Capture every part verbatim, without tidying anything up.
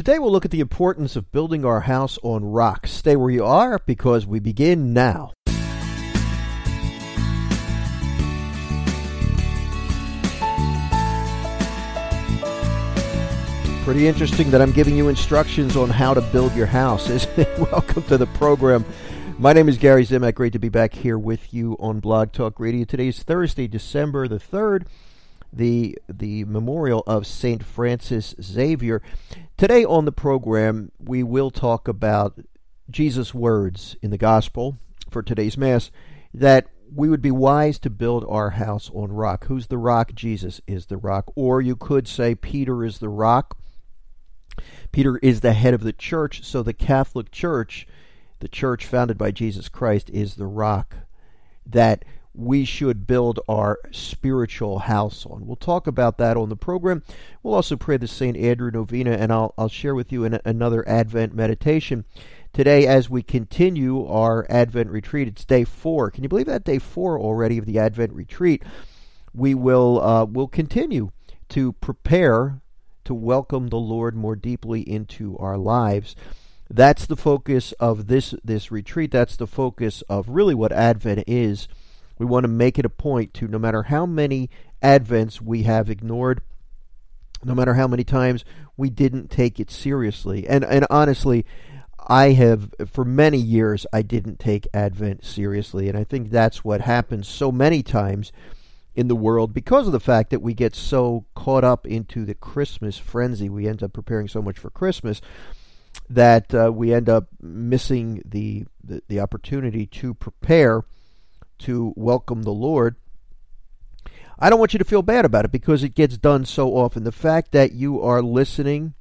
Today we'll look at the importance of building our house on rock. Stay where you are because we begin now. Pretty interesting that I'm giving you instructions on how to build your house, isn't it? Welcome to the program. My name is Gary Zimak. Great to be back here with you on Blog Talk Radio. Today is Thursday, December the third, the the memorial of Saint Francis Xavier. Today on the program, we will talk about Jesus' words in the Gospel for today's Mass, that we would be wise to build our house on rock. Who's the rock? Jesus is the rock. Or you could say Peter is the rock. Peter is the head of the church, so the Catholic Church, the church founded by Jesus Christ, is the rock that we should build our spiritual house on. We'll talk about that on the program. We'll also pray the Saint Andrew Novena, and I'll, I'll share with you an, another Advent meditation today as we continue our Advent retreat. It's day four. Can you believe that? Day four already of the Advent retreat. We will uh, will continue to prepare to welcome the Lord more deeply into our lives. That's the focus of this, this retreat. That's the focus of really what Advent is. We want to make it a point to, no matter how many Advents we have ignored, no matter how many times we didn't take it seriously. And and honestly, I have, for many years, I didn't take Advent seriously. And I think that's what happens so many times in the world because of the fact that we get so caught up into the Christmas frenzy. We end up preparing so much for Christmas that uh, we end up missing the, the, the opportunity to prepare to welcome the Lord. I don't want you to feel bad about it because it gets done so often. The fact that you are listening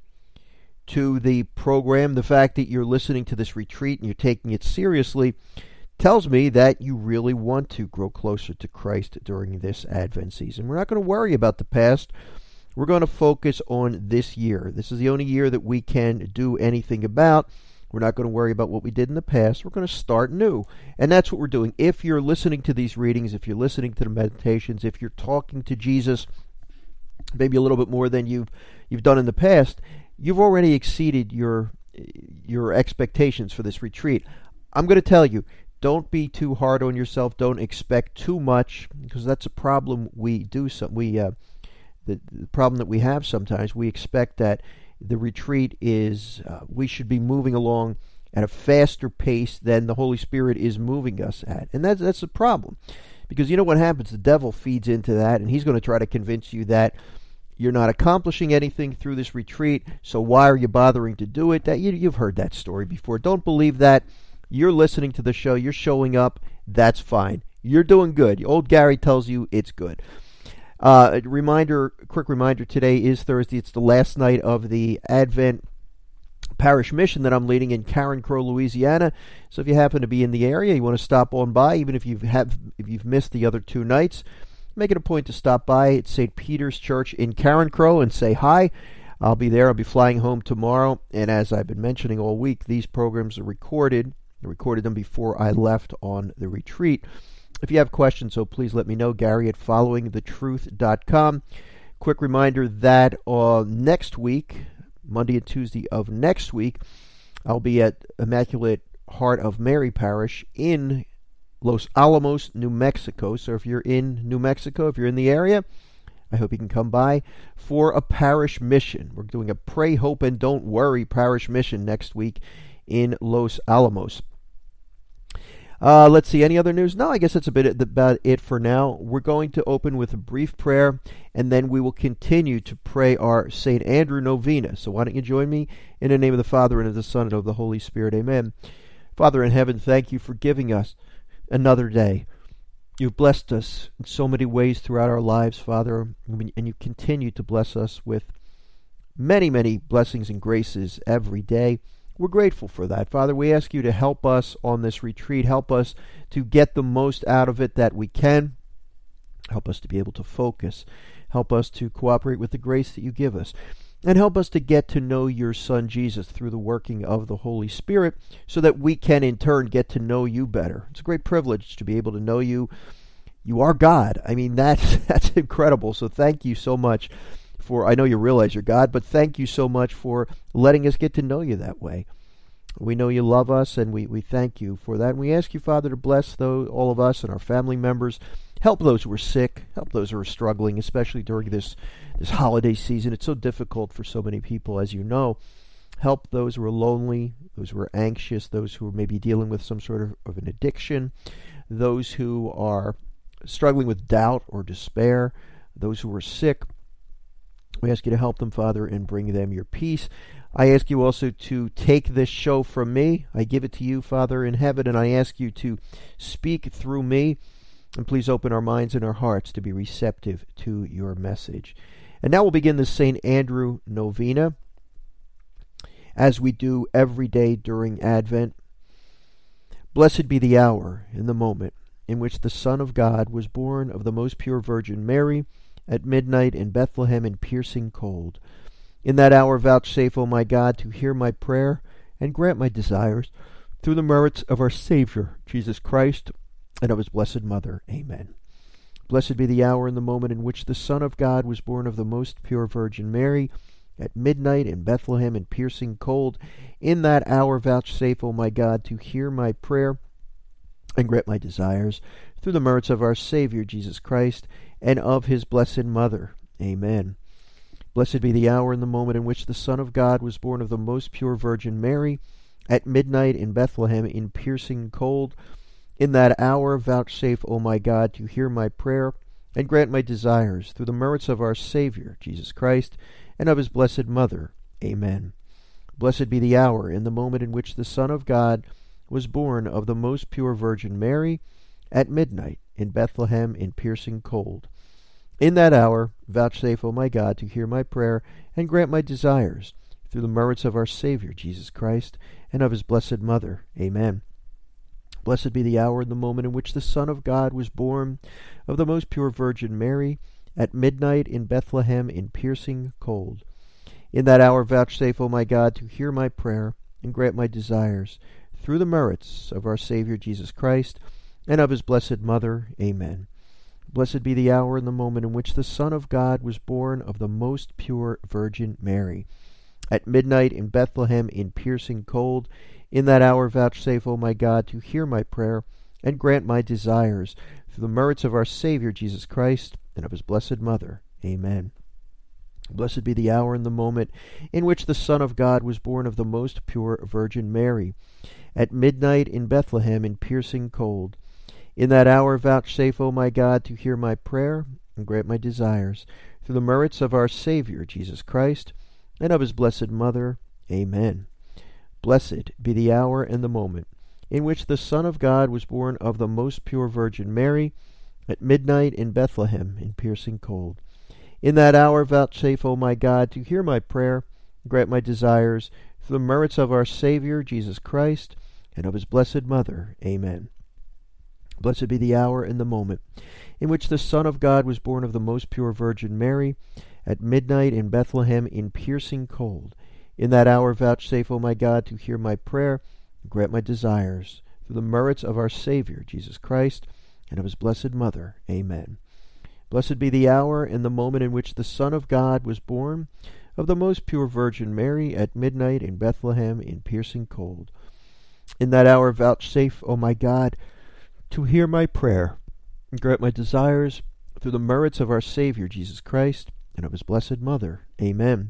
to the program, the fact that you're listening to this retreat and you're taking it seriously, tells me that you really want to grow closer to Christ during this Advent season. We're not going to worry about the past. We're going to focus on this year. This is the only year that we can do anything about. We're not going to worry about what we did in the past. We're going to start new. And that's what we're doing. If you're listening to these readings, if you're listening to the meditations, if you're talking to Jesus maybe a little bit more than you've you've done in the past, you've already exceeded your your expectations for this retreat. I'm going to tell you, don't be too hard on yourself. Don't expect too much, because that's a problem we do. Some we uh, the, the problem that we have sometimes. We expect that the retreat is, uh, we should be moving along at a faster pace than the Holy Spirit is moving us at. And that's, that's a problem. Because you know what happens? The devil feeds into that, and he's going to try to convince you that you're not accomplishing anything through this retreat, so why are you bothering to do it? That you, You've heard that story before. Don't believe that. You're listening to the show. You're showing up. That's fine. You're doing good. Old Gary tells you it's good. Uh, a reminder, quick reminder, today is Thursday. It's the last night of the Advent Parish Mission that I'm leading in Carencro, Louisiana. So if you happen to be in the area, you want to stop on by, even if you've have if you've missed the other two nights, make it a point to stop by at Saint Peter's Church in Carencro and say hi. I'll be there. I'll be flying home tomorrow. And as I've been mentioning all week, these programs are recorded. I recorded them before I left on the retreat. If you have questions, so please let me know, Gary at following the truth dot com. Quick reminder that uh, next week, Monday and Tuesday of next week, I'll be at Immaculate Heart of Mary Parish in Los Alamos, New Mexico. So if you're in New Mexico, if you're in the area, I hope you can come by for a parish mission. We're doing a Pray, Hope, and Don't Worry parish mission next week in Los Alamos. Uh, let's see, any other news? No, I guess that's a bit about it for now. We're going to open with a brief prayer, and then we will continue to pray our Saint Andrew Novena. So why don't you join me in the name of the Father, and of the Son, and of the Holy Spirit. Amen. Father in heaven, thank you for giving us another day. You've blessed us in so many ways throughout our lives, Father, and you continue to bless us with many, many blessings and graces every day. We're grateful for that. Father, we ask you to help us on this retreat. Help us to get the most out of it that we can. Help us to be able to focus. Help us to cooperate with the grace that you give us. And help us to get to know your Son, Jesus, through the working of the Holy Spirit, so that we can, in turn, get to know you better. It's a great privilege to be able to know you. You are God. I mean, that's, that's incredible. So thank you so much for, I know you realize you're God, but thank you so much for letting us get to know you that way. We know you love us, and we, we thank you for that. And we ask you, Father, to bless those, all of us and our family members. Help those who are sick. Help those who are struggling, especially during this, this holiday season. It's so difficult for so many people, as you know. Help those who are lonely, those who are anxious, those who are maybe dealing with some sort of, of an addiction, those who are struggling with doubt or despair, those who are sick. We ask you to help them, Father, and bring them your peace. I ask you also to take this show from me. I give it to you, Father, in heaven, and I ask you to speak through me. And please open our minds and our hearts to be receptive to your message. And now we'll begin the Saint Andrew Novena, as we do every day during Advent. Blessed be the hour and the moment in which the Son of God was born of the most pure Virgin Mary, at midnight in Bethlehem in piercing cold. In that hour vouchsafe, O my God, to hear my prayer and grant my desires, through the merits of our Savior, Jesus Christ, and of his blessed Mother. Amen. Blessed be the hour and the moment in which the Son of God was born of the most pure Virgin Mary, at midnight in Bethlehem in piercing cold. In that hour vouchsafe, O my God, to hear my prayer and grant my desires, through the merits of our Savior, Jesus Christ, and of his blessed Mother. Amen. Blessed be the hour and the moment in which the Son of God was born of the most pure Virgin Mary, at midnight in Bethlehem in piercing cold. In that hour vouchsafe, O my God, to hear my prayer and grant my desires, through the merits of our Savior, Jesus Christ, and of his blessed Mother. Amen. Blessed be the hour and the moment in which the Son of God was born of the most pure Virgin Mary, at midnight in Bethlehem in piercing cold. In that hour vouchsafe, O my God, to hear my prayer and grant my desires, through the merits of our Savior, Jesus Christ, and of his blessed Mother. Amen. Blessed be the hour and the moment in which the Son of God was born of the most pure Virgin Mary, at midnight in Bethlehem in piercing cold. In that hour vouchsafe, O my God, to hear my prayer and grant my desires, through the merits of our Savior Jesus Christ, and of his blessed Mother. Amen. Blessed be the hour and the moment in which the Son of God was born of the most pure Virgin Mary, at midnight in Bethlehem in piercing cold. In that hour vouchsafe, O my God, to hear my prayer and grant my desires, through the merits of our Savior Jesus Christ, and of his blessed Mother. Amen. Blessed be the hour and the moment in which the Son of God was born of the most pure Virgin Mary, at midnight in Bethlehem in piercing cold. In that hour vouchsafe, O my God, to hear my prayer and grant my desires, through the merits of our Savior Jesus Christ, and of his blessed Mother. Amen. Blessed be the hour and the moment in which the Son of God was born of the most pure Virgin Mary, at midnight in Bethlehem in piercing cold. In that hour vouchsafe, O my God, to hear my prayer and grant my desires, through the merits of our Savior Jesus Christ, and of his blessed Mother. Amen. Blessed be the hour and the moment in which the Son of God was born of the most pure Virgin Mary, at midnight in Bethlehem in piercing cold. In that hour vouchsafe, O my God, to hear my prayer and grant my desires, through the merits of our Savior Jesus Christ, and of his blessed Mother. Amen. Blessed be the hour and the moment in which the Son of God was born of the most pure Virgin Mary, at midnight in Bethlehem in piercing cold. In that hour vouchsafe, O my God, to hear my prayer and grant my desires, through the merits of our Savior Jesus Christ, and of his blessed Mother. Amen.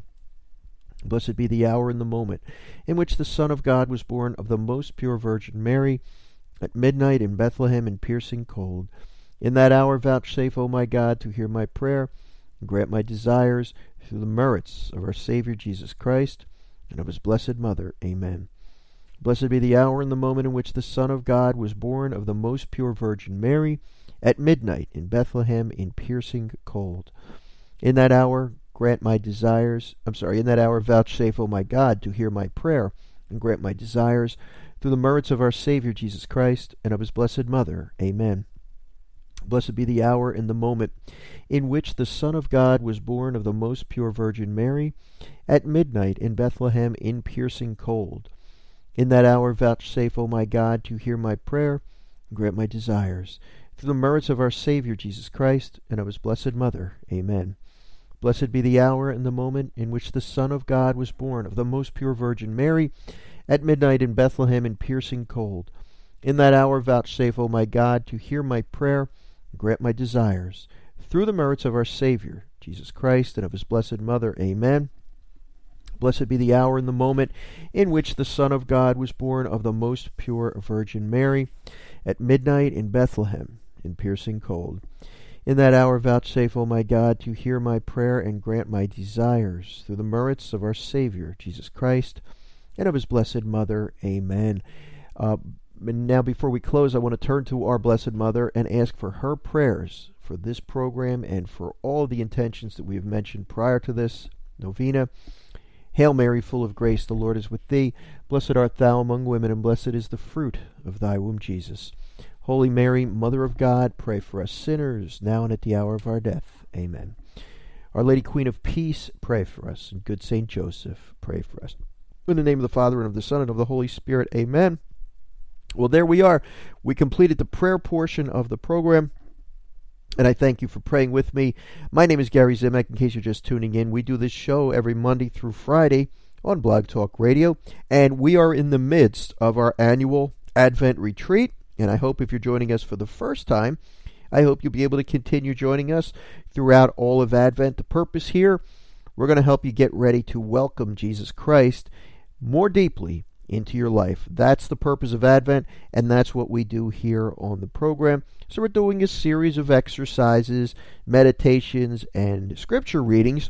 Blessed be the hour and the moment in which the Son of God was born of the most pure Virgin Mary, at midnight in Bethlehem in piercing cold. In that hour vouchsafe, O my God, to hear my prayer and grant my desires, through the merits of our Savior Jesus Christ, and of his blessed Mother. Amen. Blessed be the hour and the moment in which the Son of God was born of the most pure Virgin Mary, at midnight in Bethlehem in piercing cold. In that hour grant my desires, I'm sorry, in that hour vouchsafe, O my God, to hear my prayer and grant my desires, through the merits of our Savior Jesus Christ, and of his blessed Mother. Amen. Blessed be the hour and the moment in which the Son of God was born of the most pure Virgin Mary, at midnight in Bethlehem in piercing cold. In that hour vouchsafe, O my God, to hear my prayer and grant my desires, through the merits of our Savior Jesus Christ, and of his blessed Mother. Amen. Blessed be the hour and the moment in which the Son of God was born of the most pure Virgin Mary, at midnight in Bethlehem in piercing cold. In that hour vouchsafe, O my God, to hear my prayer, and grant my desires. Through the merits of our Savior, Jesus Christ, and of his blessed Mother. Amen. Blessed be the hour and the moment in which the Son of God was born of the most pure Virgin Mary, at midnight in Bethlehem in piercing cold. In that hour vouchsafe, O my God, to hear my prayer and grant my desires, through the merits of our Savior, Jesus Christ, and of his blessed Mother. Amen. Uh, and now, before we close, I want to turn to our Blessed Mother and ask for her prayers for this program and for all the intentions that we have mentioned prior to this novena. Hail Mary, full of grace, the Lord is with thee. Blessed art thou among women, and blessed is the fruit of thy womb, Jesus. Holy Mary, Mother of God, pray for us sinners, now and at the hour of our death. Amen. Our Lady Queen of Peace, pray for us. And good Saint Joseph, pray for us. In the name of the Father, and of the Son, and of the Holy Spirit. Amen. Well, there we are. We completed the prayer portion of the program, and I thank you for praying with me. My name is Gary Zimak. In case you're just tuning in, we do this show every Monday through Friday on Blog Talk Radio, and we are in the midst of our annual Advent retreat, and I hope if you're joining us for the first time, I hope you'll be able to continue joining us throughout all of Advent. The purpose here, we're going to help you get ready to welcome Jesus Christ more deeply into your life. That's the purpose of Advent, and that's what we do here on the program. So we're doing a series of exercises, meditations, and scripture readings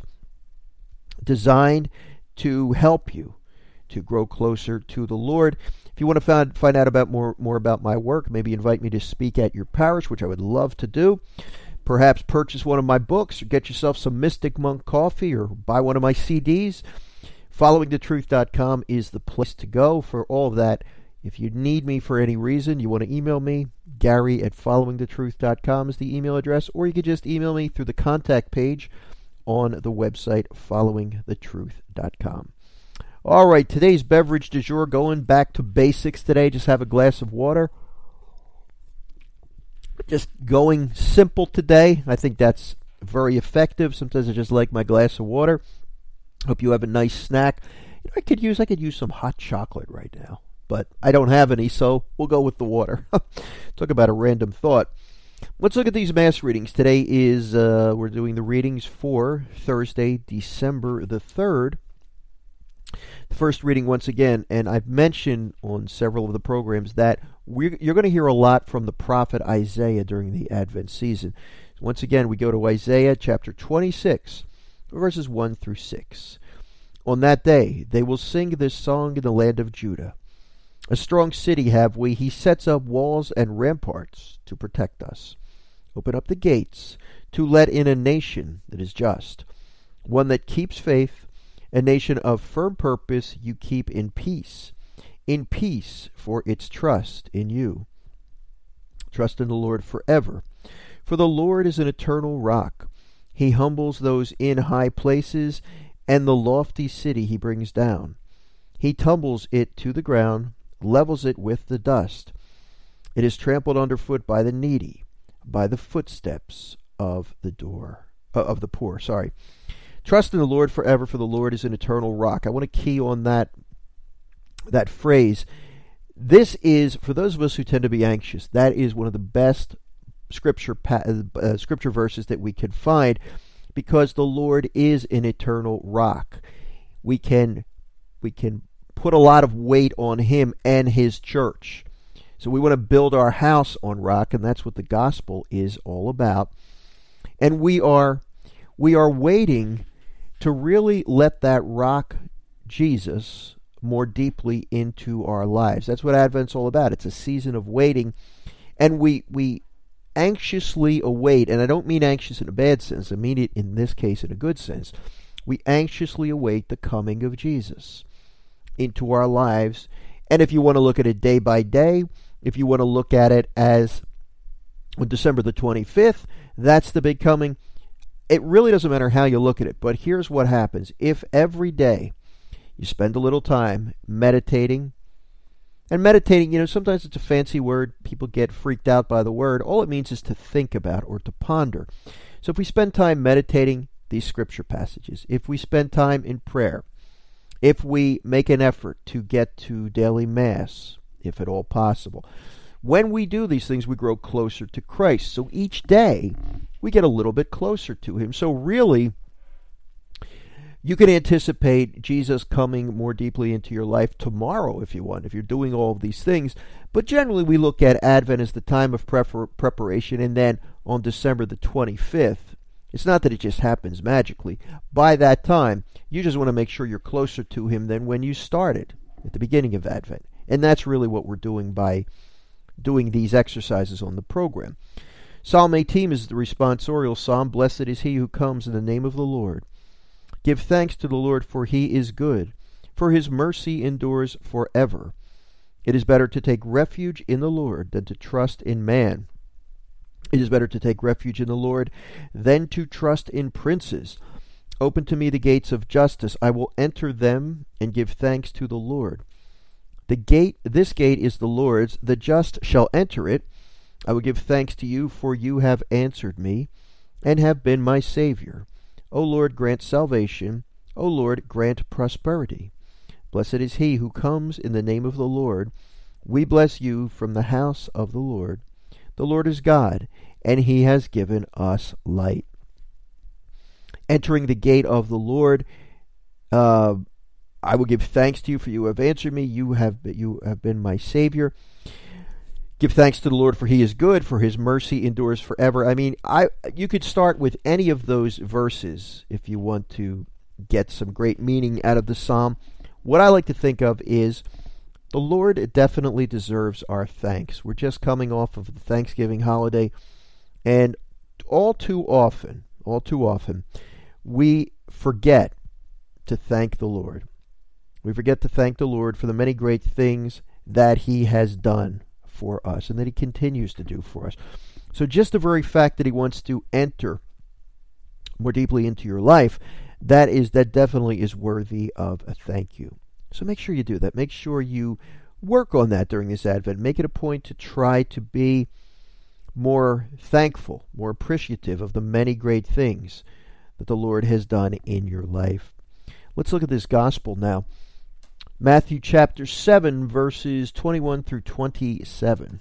designed to help you to grow closer to the Lord. If you want to find, find out about more, more about my work, maybe invite me to speak at your parish, which I would love to do. Perhaps purchase one of my books, or get yourself some Mystic Monk coffee, or buy one of my C Ds. following the truth dot com is the place to go for all of that. If you need me for any reason, you want to email me, Gary at following the truth dot com is the email address, or you could just email me through the contact page on the website, following the truth dot com. All right, today's beverage du jour, going back to basics today. Just have a glass of water. Just going simple today. I think that's very effective. Sometimes I just like my glass of water. Hope you have a nice snack. You know, I could use I could use some hot chocolate right now, but I don't have any, so we'll go with the water. Talk about a random thought. Let's look at these Mass readings. Today is, uh, we're doing the readings for Thursday, December the third. The first reading, once again, and I've mentioned on several of the programs that we're, you're going to hear a lot from the prophet Isaiah during the Advent season. So once again, we go to Isaiah chapter twenty-six, verses one through six. On that day, they will sing this song in the land of Judah. A strong city have we. He sets up walls and ramparts to protect us. Open up the gates to let in a nation that is just, one that keeps faith, a nation of firm purpose you keep in peace. In peace for its trust in you. Trust in the Lord forever. For the Lord is an eternal rock. He humbles those in high places, and the lofty city he brings down. He tumbles it to the ground, levels it with the dust. It is trampled underfoot by the needy, by the footsteps of the door uh, of the poor. Sorry. Trust in the Lord forever, for the Lord is an eternal rock. I want to key on that that phrase. This is, for those of us who tend to be anxious, that is one of the best scripture uh, scripture verses that we can find, because the Lord is an eternal rock. We can we can put a lot of weight on him and his church. So we want to build our house on rock, and that's what the gospel is all about. And we are we are waiting to really let that rock, Jesus, more deeply into our lives. That's what Advent's all about. It's a season of waiting, and we we anxiously await, and I don't mean anxious in a bad sense, I mean it in this case in a good sense. We anxiously await the coming of Jesus into our lives. And if you want to look at it day by day, if you want to look at it as on December the twenty-fifth, that's the big coming. It really doesn't matter how you look at it, but here's what happens. If every day you spend a little time meditating, and meditating, you know, sometimes it's a fancy word. People get freaked out by the word. All it means is to think about or to ponder. So if we spend time meditating the these scripture passages, if we spend time in prayer, if we make an effort to get to daily Mass, if at all possible, when we do these things, we grow closer to Christ. So each day, we get a little bit closer to Him. So really, you can anticipate Jesus coming more deeply into your life tomorrow if you want, if you're doing all of these things. But generally, we look at Advent as the time of prepar- preparation, and then on December the twenty-fifth, it's not that it just happens magically. By that time, you just want to make sure you're closer to Him than when you started at the beginning of Advent. And that's really what we're doing by doing these exercises on the program. Psalm eighteen is the responsorial psalm. Blessed is he who comes in the name of the Lord. Give thanks to the Lord, for he is good, for his mercy endures forever. It is better to take refuge in the Lord than to trust in man. It is better to take refuge in the Lord than to trust in princes. Open to me the gates of justice. I will enter them and give thanks to the Lord. The gate, this gate is the Lord's. The just shall enter it. I will give thanks to you, for you have answered me and have been my Savior. O Lord, grant salvation. O Lord, grant prosperity. Blessed is he who comes in the name of the Lord. We bless you from the house of the Lord. The Lord is God, and he has given us light. Entering the gate of the Lord, uh, I will give thanks to you, for you have answered me. You have been, you have been my Savior. Give thanks to the Lord, for he is good, for his mercy endures forever. I mean, I you could start with any of those verses if you want to get some great meaning out of the psalm. What I like to think of is the Lord definitely deserves our thanks. We're just coming off of the Thanksgiving holiday, and all too often, all too often, we forget to thank the Lord. We forget to thank the Lord for the many great things that he has done for us and that he continues to do for us. So just the very fact that he wants to enter more deeply into your life, that is that definitely is worthy of a thank you. So make sure you do that. Make sure you work on that during this Advent. Make it a point to try to be more thankful, more appreciative of the many great things that the Lord has done in your life. Let's look at this gospel now. Matthew chapter seven, verses twenty-one through twenty-seven.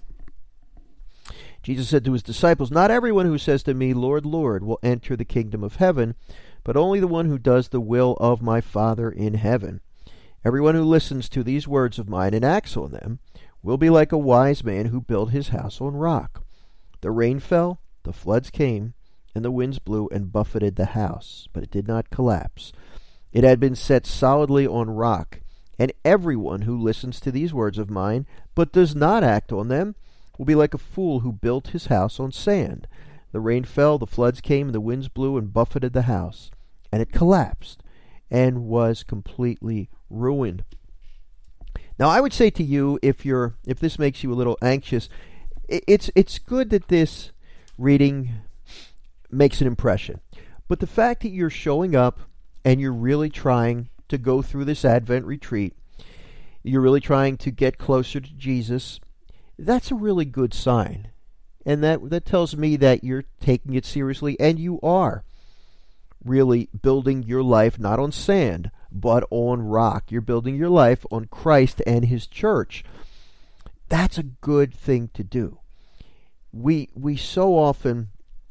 Jesus said to his disciples, "Not everyone who says to me, 'Lord, Lord,' will enter the kingdom of heaven, but only the one who does the will of my Father in heaven. Everyone who listens to these words of mine and acts on them will be like a wise man who built his house on rock. The rain fell, the floods came, and the winds blew and buffeted the house, but it did not collapse. It had been set solidly on rock. And everyone who listens to these words of mine, but does not act on them, will be like a fool who built his house on sand. The rain fell, the floods came, and the winds blew and buffeted the house, and it collapsed and was completely ruined." Now, I would say to you, if you're, if this makes you a little anxious, it's it's good that this reading makes an impression. But the fact that you're showing up and you're really trying to go through this Advent retreat, you're really trying to get closer to Jesus, that's a really good sign. And that, that tells me that you're taking it seriously, and you are really building your life not on sand, but on rock. You're building your life on Christ and his church. That's a good thing to do. We, we so often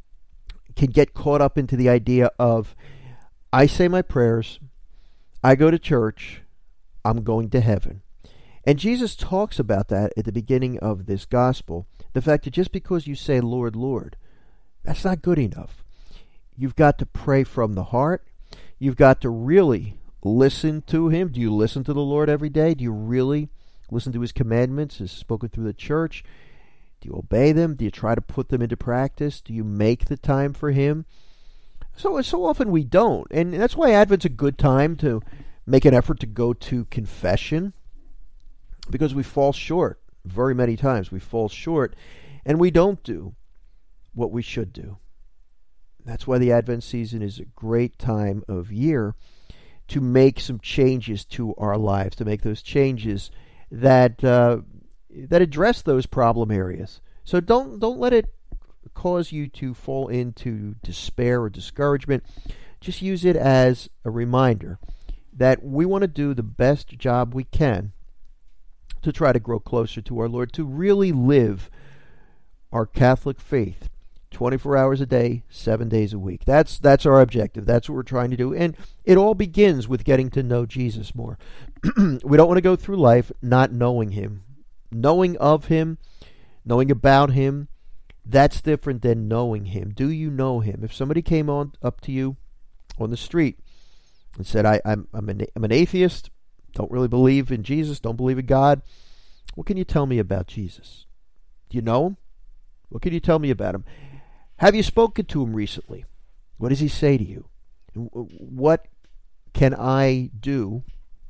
can get caught up into the idea of, I say my prayers, I go to church, I'm going to heaven. And Jesus talks about that at the beginning of this gospel. The fact that just because you say, "Lord, Lord," that's not good enough. You've got to pray from the heart. You've got to really listen to him. Do you listen to the Lord every day? Do you really listen to his commandments as spoken through the church? Do you obey them? Do you try to put them into practice? Do you make the time for him? So, so often we don't. And that's why Advent's a good time to make an effort to go to confession, because we fall short. Very many times we fall short, and we don't do what we should do. That's why the Advent season is a great time of year to make some changes to our lives, to make those changes that uh, that address those problem areas. So don't don't let it cause you to fall into despair or discouragement. just use it as a reminder that we want to do the best job we can to try to grow closer to our Lord, to really live our Catholic faith twenty-four hours a day, seven days a week. That's that's our objective. That's what we're trying to do. And it all begins with getting to know Jesus more. We don't want to go through life not knowing him. Knowing of him, knowing about him, that's different than knowing him. Do you know him? If somebody came on up to you on the street and said, I, I'm, I'm, an, I'm an atheist, don't really believe in Jesus, don't believe in God, what can you tell me about Jesus? Do you know him? What can you tell me about him? Have you spoken to him recently? What does he say to you? What can I do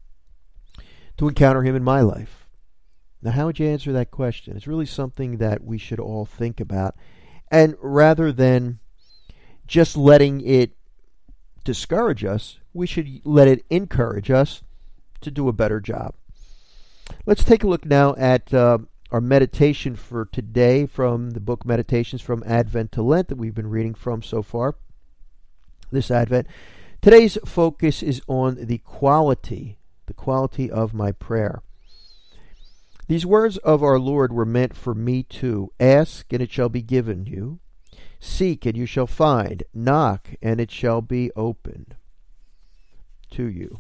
to encounter him in my life? Now, how would you answer that question? It's really something that we should all think about. And rather than just letting it discourage us, we should let it encourage us to do a better job. Let's take a look now at uh, our meditation for today from the book Meditations from Advent to Lent that we've been reading from so far this Advent. Today's focus is on the quality, the quality of my prayer. These words of our Lord were meant for me too. Ask, and it shall be given you. Seek, and you shall find. Knock, and it shall be opened to you.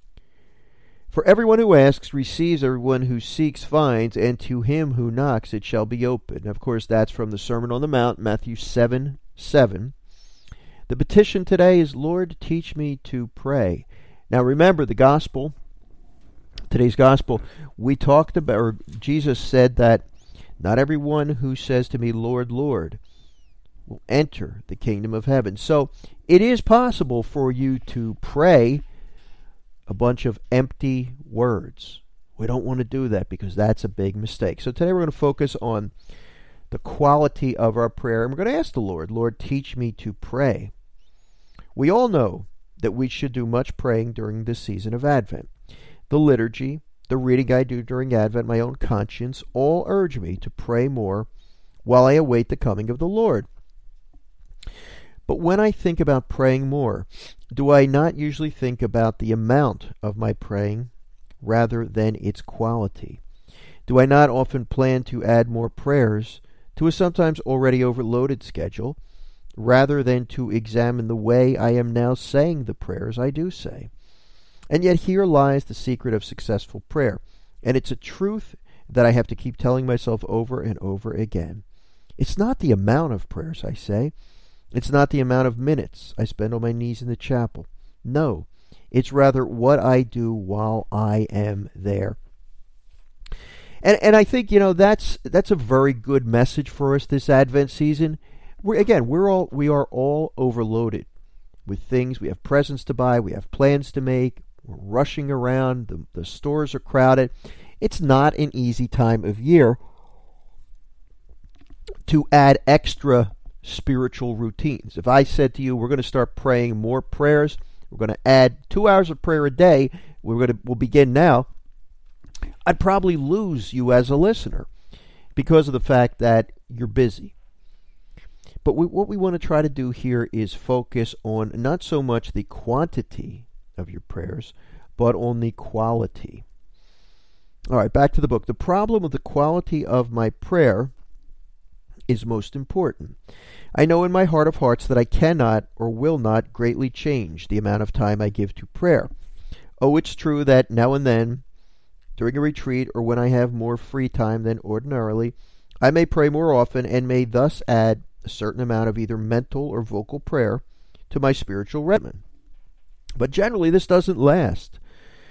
For everyone who asks receives, everyone who seeks finds, and to him who knocks it shall be opened. Of course, that's from the Sermon on the Mount, Matthew seven seven. The petition today is, Lord, teach me to pray. Now remember, the gospel, today's gospel, we talked about, or Jesus said that not everyone who says to me, Lord, Lord, will enter the kingdom of heaven. So it is possible for you to pray a bunch of empty words. We don't want to do that because that's a big mistake. So today we're going to focus on the quality of our prayer, and we're going to ask the Lord, Lord, teach me to pray. We all know that we should do much praying during this season of Advent. The liturgy, the reading I do during Advent, my own conscience, all urge me to pray more while I await the coming of the Lord. But when I think about praying more, do I not usually think about the amount of my praying rather than its quality? Do I not often plan to add more prayers to a sometimes already overloaded schedule rather than to examine the way I am now saying the prayers I do say? And yet here lies the secret of successful prayer, and it's a truth that I have to keep telling myself over and over again. It's not the amount of prayers I say. It's not the amount of minutes I spend on my knees in the chapel. No, it's rather what I do while I am there. And and I think, you know, that's that's a very good message for us this Advent season. We're, again, we're all we are all overloaded with things. We have presents to buy. We have plans to make. We're rushing around. The, the stores are crowded. It's not an easy time of year to add extra spiritual routines. If I said to you, we're going to start praying more prayers, we're going to add two hours of prayer a day, we're going to, we'll begin now, I'd probably lose you as a listener because of the fact that you're busy. But we, what we want to try to do here is focus on not so much the quantity of your prayers, but on the quality. All right, back to the book. The problem with the quality of my prayer is most important. I know in my heart of hearts that I cannot or will not greatly change the amount of time I give to prayer. Oh, it's true that now and then, during a retreat or when I have more free time than ordinarily, I may pray more often and may thus add a certain amount of either mental or vocal prayer to my spiritual regimen. But generally, this doesn't last.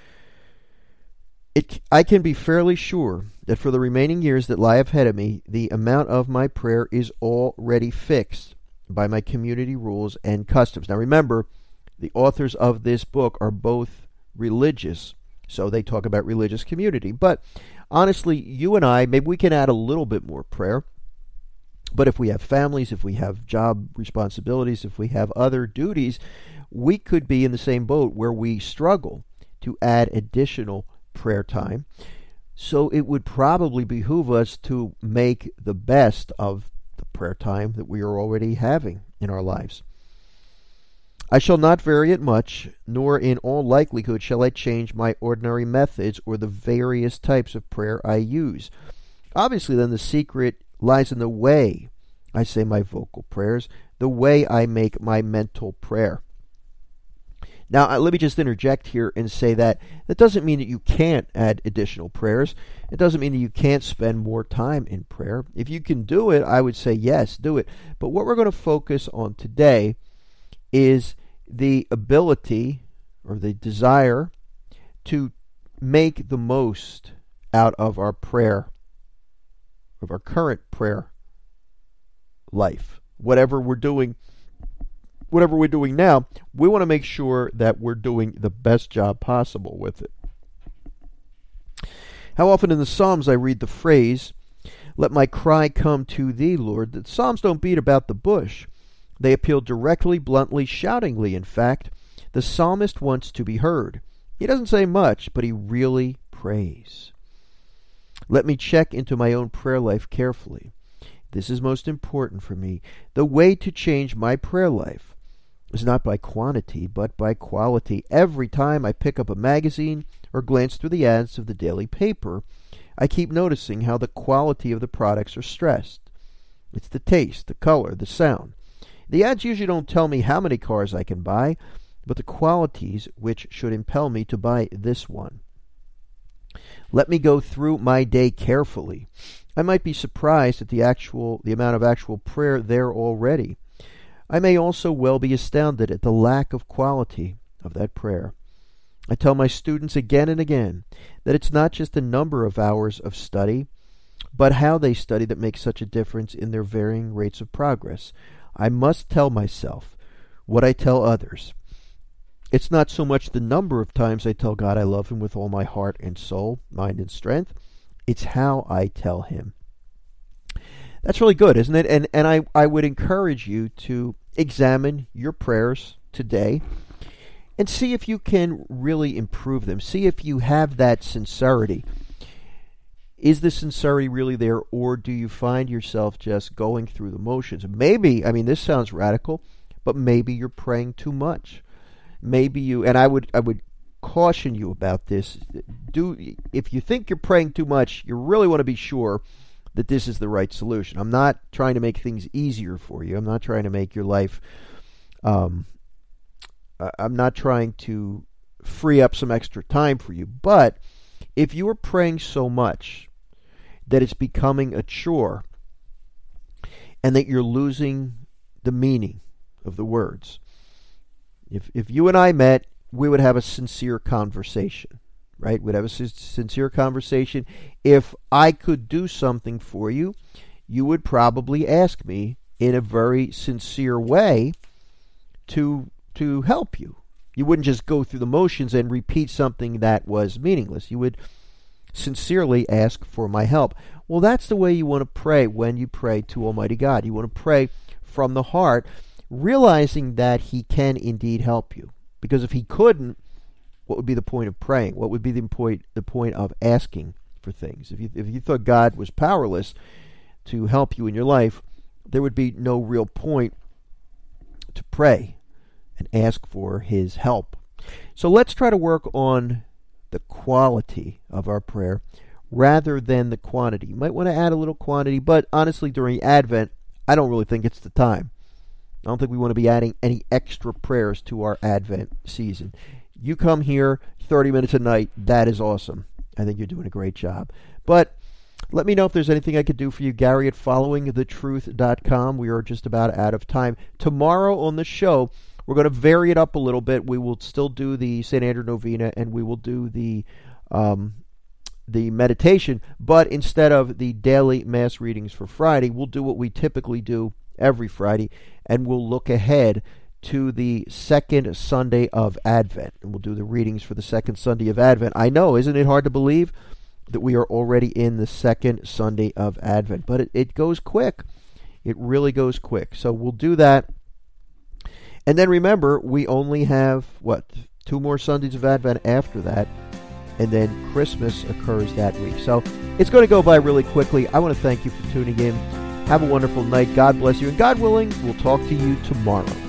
It, I can be fairly sure that for the remaining years that lie ahead of me, the amount of my prayer is already fixed by my community rules and customs. Now remember, the authors of this book are both religious, so they talk about religious community. But honestly, you and I, maybe we can add a little bit more prayer. But if we have families, if we have job responsibilities, if we have other duties, we could be in the same boat where we struggle to add additional prayer time. So it would probably behoove us to make the best of the prayer time that we are already having in our lives. I shall not vary it much, nor in all likelihood shall I change my ordinary methods or the various types of prayer I use. Obviously, then, the secret lies in the way I say my vocal prayers, the way I make my mental prayer. Now, let me just interject here and say that that doesn't mean that you can't add additional prayers. It doesn't mean that you can't spend more time in prayer. If you can do it, I would say yes, do it. But what we're going to focus on today is the ability or the desire to make the most out of our prayer, of our current prayer life. Whatever we're doing, whatever we're doing now, we want to make sure that we're doing the best job possible with it. How often in the Psalms I read the phrase, "Let my cry come to thee, Lord." The Psalms don't beat about the bush. They appeal directly, bluntly, shoutingly. In fact, the psalmist wants to be heard. He doesn't say much, but he really prays. Let me check into my own prayer life carefully. This is most important for me. The way to change my prayer life is not by quantity, but by quality. Every time I pick up a magazine or glance through the ads of the daily paper, I keep noticing how the quality of the products are stressed. It's the taste, the color, the sound. The ads usually don't tell me how many cars I can buy, but the qualities which should impel me to buy this one. Let me go through my day carefully. I might be surprised at the actual the amount of actual prayer there already. I may also well be astounded at the lack of quality of that prayer. I tell my students again and again that it's not just the number of hours of study, but how they study that makes such a difference in their varying rates of progress. I must tell myself what I tell others. It's not so much the number of times I tell God I love Him with all my heart and soul, mind and strength. It's how I tell Him. That's really good, isn't it? And and I, I would encourage you to examine your prayers today and see if you can really improve them. See if you have that sincerity. Is the sincerity really there, or do you find yourself just going through the motions? Maybe, I mean, this sounds radical, but maybe you're praying too much. Maybe you, and I would I would caution you about this. Do if you think you're praying too much, you really want to be sure that this is the right solution. I'm not trying to make things easier for you. I'm not trying to make your life, um, I'm not trying to free up some extra time for you. But if you are praying so much that it's becoming a chore and that you're losing the meaning of the words, if if you and I met, we would have a sincere conversation. Right? We'd have a sincere conversation. If I could do something for you, you would probably ask me in a very sincere way to to help you. You wouldn't just go through the motions and repeat something that was meaningless. You would sincerely ask for my help. Well, that's the way you want to pray when you pray to Almighty God. You want to pray from the heart, realizing that He can indeed help you. Because if He couldn't, what would be the point of praying? What would be the point the point of asking for things? If you if you thought God was powerless to help you in your life, there would be no real point to pray and ask for His help. So let's try to work on the quality of our prayer rather than the quantity. You might want to add a little quantity, but honestly, during Advent, I don't really think it's the time. I don't think we want to be adding any extra prayers to our Advent season. You come here thirty minutes a night, that is awesome. I think you're doing a great job. But let me know if there's anything I could do for you. Gary at following the truth dot com. We are just about out of time. Tomorrow on the show, we're going to vary it up a little bit. We will still do the Saint Andrew Novena, and we will do the um, the meditation. But instead of the daily Mass readings for Friday, we'll do what we typically do every Friday, and we'll look ahead to the second Sunday of Advent. And we'll do the readings for the second Sunday of Advent. I know, isn't it hard to believe that we are already in the second Sunday of Advent? But it, it goes quick. It really goes quick. So we'll do that. And then remember, we only have, what, two more Sundays of Advent after that. And then Christmas occurs that week. So it's going to go by really quickly. I want to thank you for tuning in. Have a wonderful night. God bless you. And God willing, we'll talk to you tomorrow.